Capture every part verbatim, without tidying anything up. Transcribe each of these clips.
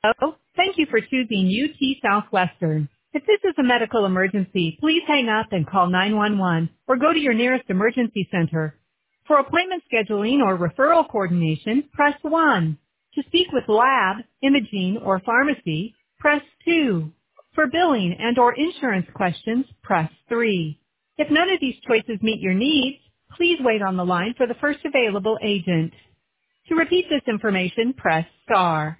Hello. Thank you for choosing U T Southwestern. If this is a medical emergency, please hang up and call nine one one or go to your nearest emergency center. For appointment scheduling or referral coordination, press one. To speak with lab, imaging, or pharmacy, press two. For billing and or insurance questions, press three. If none of these choices meet your needs, please wait on the line for the first available agent. To repeat this information, press star.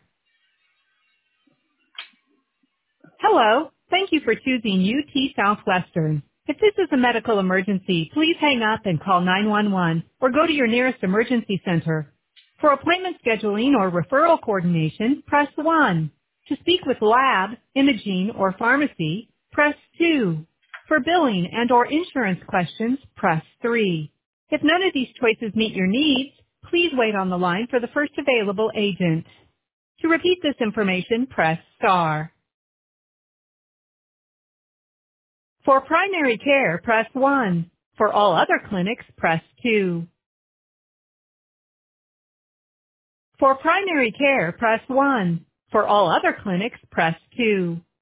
Hello. Thank you for choosing U T Southwestern. If this is a medical emergency, please hang up and call nine one one or go to your nearest emergency center. For appointment scheduling or referral coordination, press one. To speak with lab, imaging, or pharmacy, press two. For billing and or insurance questions, press three. If none of these choices meet your needs, please wait on the line for the first available agent. To repeat this information, press star. For primary care, press one. For all other clinics, press two. For primary care, press one. For all other clinics, press two.